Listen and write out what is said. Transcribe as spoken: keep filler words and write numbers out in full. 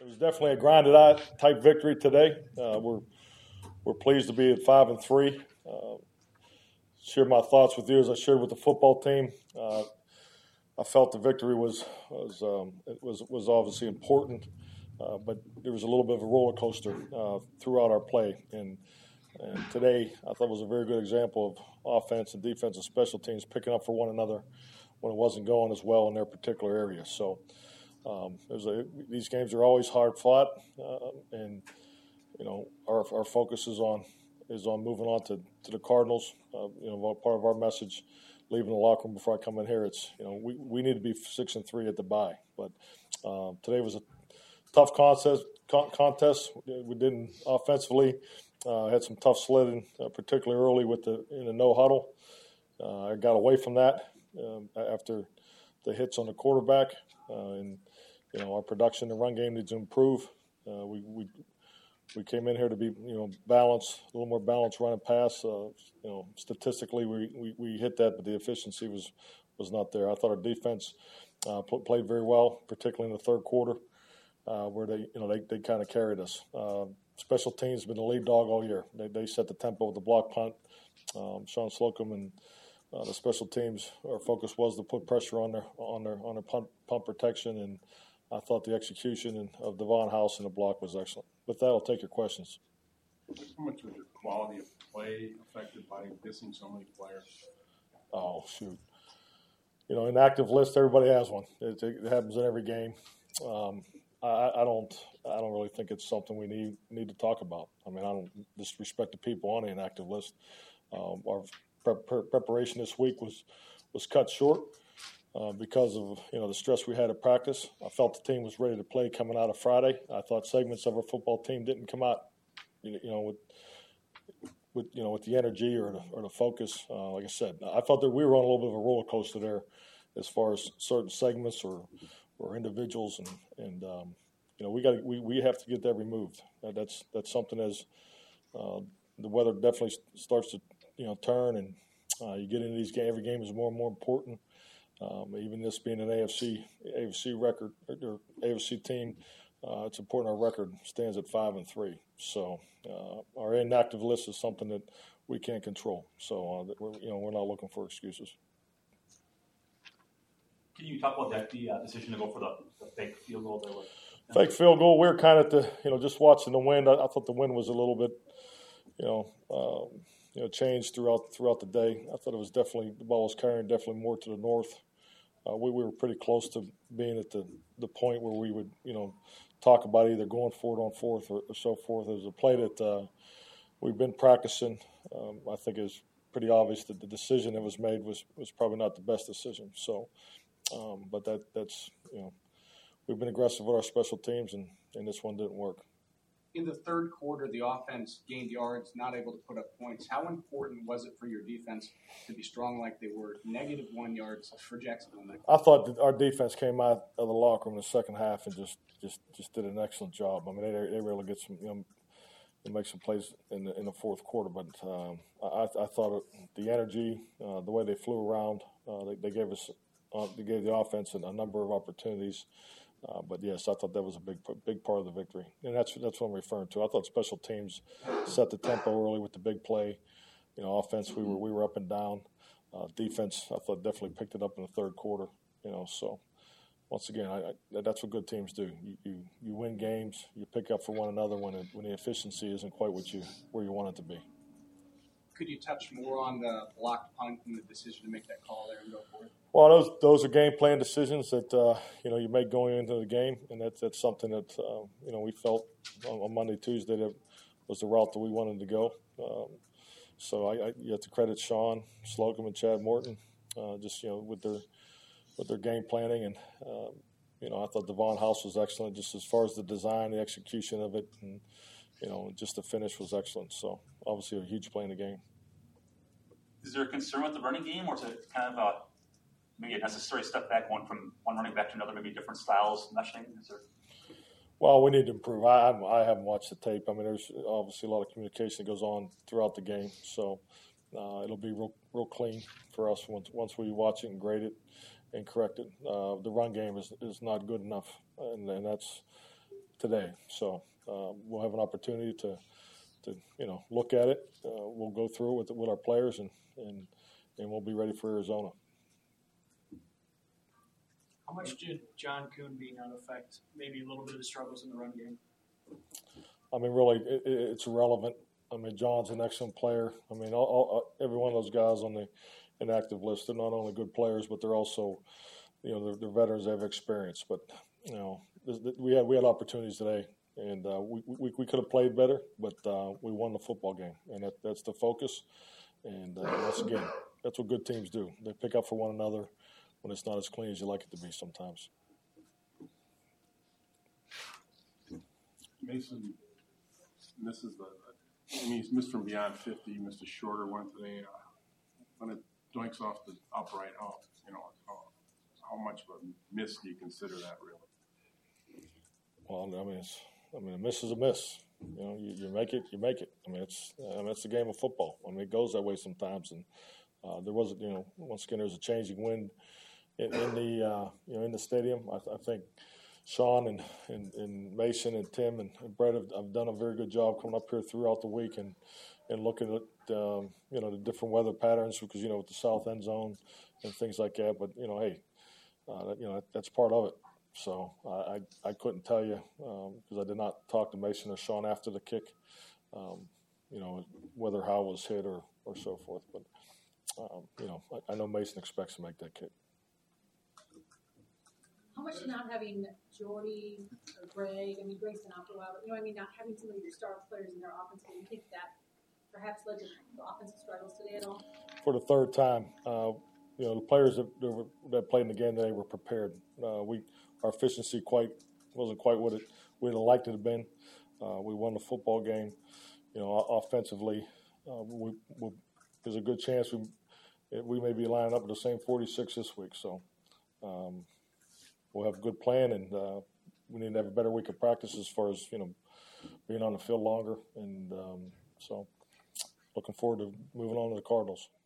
It was definitely a grinded out type victory today. Uh, we're we're pleased to be at five and three. Uh, share my thoughts with you as I shared with the football team. Uh, I felt the victory was was um, it was was obviously important, uh, but there was a little bit of a roller coaster uh, throughout our play. And and today I thought was a very good example of offense and defense and special teams picking up for one another when it wasn't going as well in their particular area. So. Um, there's a, these games are always hard fought, uh, and you know our our focus is on is on moving on to, to the Cardinals. Uh, you know, part of our message, leaving the locker room before I come in here, it's you know we, we need to be six and three at the bye. But uh, today was a tough contest. Con- contest. We didn't offensively uh, had some tough sledding, uh, particularly early with the in the no huddle. Uh, I got away from that um, after the hits on the quarterback, uh, and you know our production and run game needs to improve. Uh, we we we came in here to be you know balanced, a little more balanced run and pass. Uh, you know statistically we, we, we hit that, but the efficiency was was not there. I thought our defense uh, pl- played very well, particularly in the third quarter, uh, where they you know they, they kind of carried us. Uh, special teams have been the lead dog all year. They they set the tempo with the block punt. Um, Sean Slocum and Uh, the special teams, our focus was to put pressure on their on their on their punt, punt protection, and I thought the execution and, of Devon House in the block was excellent. With that, I'll take your questions. How much was your quality of play affected by missing so many players? Oh shoot! You know, an active list, everybody has one. It, it happens in every game. Um, I, I don't I don't really think it's something we need need to talk about. I mean, I don't disrespect the people on the inactive list. Um, our preparation this week was was cut short uh, because of you know the stress we had at practice. I felt the team was ready to play coming out of Friday. I thought segments of our football team didn't come out, you know, with with you know with the energy or the, or the focus. Uh, like I said, I felt that we were on a little bit of a roller coaster there, as far as certain segments or or individuals, and and um, you know we got we we have to get that removed. Uh, that's that's something as uh, the weather definitely starts to. You know, turn and uh, you get into these games. Every game is more and more important. Um, even this being an A F C A F C record or A F C team, uh, it's important our record stands at five and three. So uh, our inactive list is something that we can't control. So uh, that we're, you know, we're not looking for excuses. Can you talk about that the uh, decision to go for the, the fake field goal there? Was, fake field goal. We were kind of at the you know just watching the wind. I, I thought the wind was a little bit, you know. Um, You know, changed throughout throughout the day. I thought it was definitely the ball was carrying definitely more to the north. Uh, we, we were pretty close to being at the, the point where we would you know talk about either going for it on fourth or, or so forth. It was a play that uh, we've been practicing. Um, I think it was pretty obvious that the decision that was made was, was probably not the best decision. So, um, but that that's you know we've been aggressive with our special teams, and, and this one didn't work. In the third quarter, the offense gained yards, not able to put up points. How important was it for your defense to be strong like they were? Negative one yards for Jacksonville. I thought that our defense came out of the locker room in the second half and just, just, just did an excellent job. I mean, they they were able to get some, you know, and make some plays in the in the fourth quarter. But um, I, I thought it, the energy, uh, the way they flew around, uh, they, they gave us, uh, they gave the offense a, a number of opportunities. Uh, but yes, I thought that was a big, big part of the victory, and that's that's what I'm referring to. I thought special teams set the tempo early with the big play. You know, offense we were we were up and down. Uh, defense, I thought definitely picked it up in the third quarter. You know, so once again, I, I, that's what good teams do. You, you you win games, you pick up for one another when it, when the efficiency isn't quite what you where you want it to be. Could you touch more on the blocked punt and the decision to make that call there and go for it? Well, those those are game plan decisions that uh, you know you make going into the game, and that's that's something that uh, you know we felt on, on Monday, Tuesday that was the route that we wanted to go. Um, so I, I you have to credit Sean Slocum and Chad Morton, uh, just you know with their with their game planning, and um, you know I thought Devon House was excellent, just as far as the design, the execution of it, and you know just the finish was excellent. So obviously a huge play in the game. Is there a concern with the running game, or is it kind of a maybe a necessary step back, one from one running back to another, maybe different styles meshing? Is there... Well, we need to improve. I, I haven't watched the tape. I mean, there's obviously a lot of communication that goes on throughout the game, so uh, it'll be real, real clean for us once once we watch it and grade it and correct it. Uh, the run game is, is not good enough, and, and that's today. So uh, we'll have an opportunity to, to you know, look at it. Uh, we'll go through it with, with our players, and, and, and we'll be ready for Arizona. How much did John Kuhn being out affect maybe a little bit of the struggles in the run game? I mean, really, it, it, it's irrelevant. I mean, John's an excellent player. I mean, all, all, every one of those guys on the inactive list, they're not only good players, but they're also, you know, they're, they're veterans. They have experience. But, you know, we had we had opportunities today, and uh, we, we we could have played better, but uh, we won the football game, and that, that's the focus. And uh, once again, that's what good teams do. They pick up for one another when it's not as clean as you like it to be sometimes. Mason misses the. I mean, he's missed from beyond fifty. Missed a shorter one today. Uh, when it doinks off the upright, how you know how, how much of a miss do you consider that really? Well, I mean, it's, I mean, a miss is a miss. You know, you, you make it, you make it. I mean, it's I mean, it's the game of football. I mean, it goes that way sometimes. And uh, there was, you know, once again, there's a changing wind in, in the uh, you know in the stadium. I, I think Sean and, and, and Mason and Tim and, and Brett have, have done a very good job coming up here throughout the week and and looking at um, you know the different weather patterns, because you know with the south end zone and things like that. But you know, hey, uh, you know that, that's part of it. So I, I, I couldn't tell you because um, I did not talk to Mason or Sean after the kick, um, you know, whether Howe was hit or, or so forth. But, um, you know, I, I know Mason expects to make that kick. How much did not having Jordy or Greg, I mean, Greg's been out for a while, but you know what I mean, not having some of your star players in their offense, do you think that perhaps led to the offensive struggles today at all? For the third time, uh, you know, the players that, that played in the game today were prepared. Uh, we Our efficiency quite wasn't quite what it we'd have liked it to have been. Uh, we won the football game. You know, offensively, uh, we, we, there's a good chance we we may be lining up with the same forty-six this week. So um, we'll have a good plan, and uh, we need to have a better week of practice as far as you know being on the field longer. And um, so, looking forward to moving on to the Cardinals.